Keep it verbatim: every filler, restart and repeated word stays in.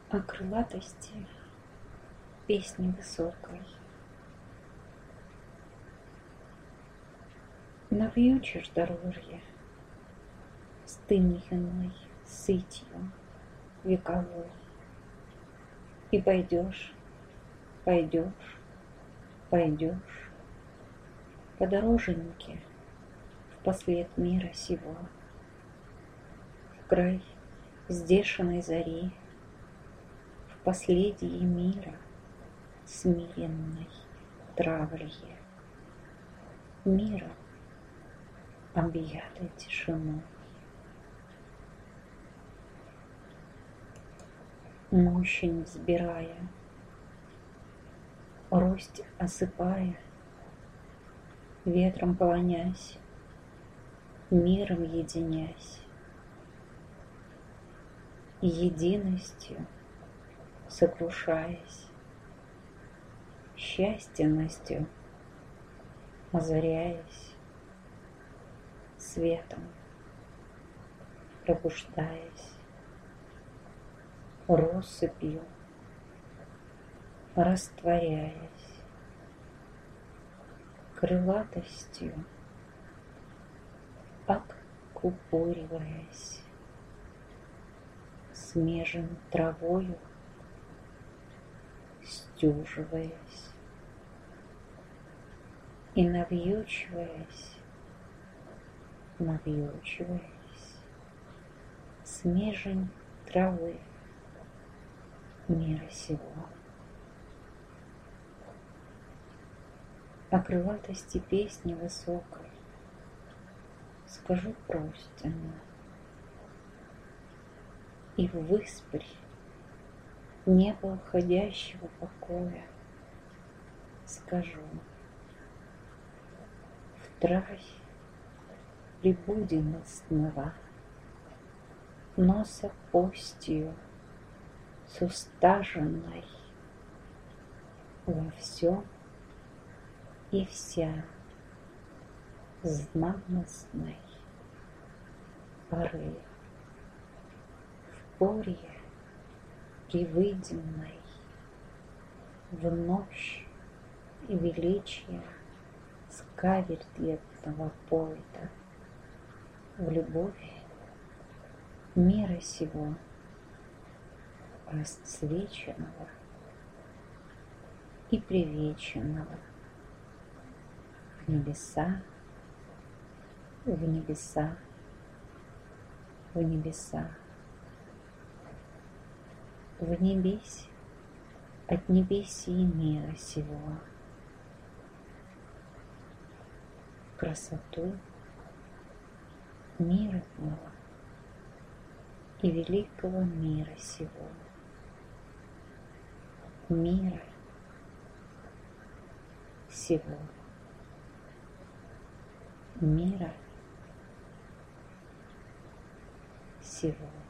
О крылатости песни высокой. Навьючишь дорожье стыненной сытью вековой, и пойдешь, пойдешь, пойдешь по дороженьке в послед мира сего, в край здешенной зари, в последие мира смиренной травлье, мира, объятой тишиной. Мощень взбирая, рость осыпая, ветром полонясь, миром единясь, единостью сокрушаясь, счастьенностью озаряясь, светом пробуждаясь, россыпью растворяясь, крылатостью оккупориваясь, смежен травою стюживаясь и навьючиваясь, навьючиваясь, смежень травы мира сего. О крылатости песни высокой скажу простенно, и ввыспрь небо уходящего покоя скажу: в трай прибуденностного носа постью сустаженной во всем и вся знамостной поры, в поре привыденной, в ночь и величие скавердетного поэта, в любовь мира сего расцвеченного и привеченного, в небеса, в небеса, в небеса, в небесь от небесии мира сего, красоту мирного и великого мира сего, мира сего, мира сего.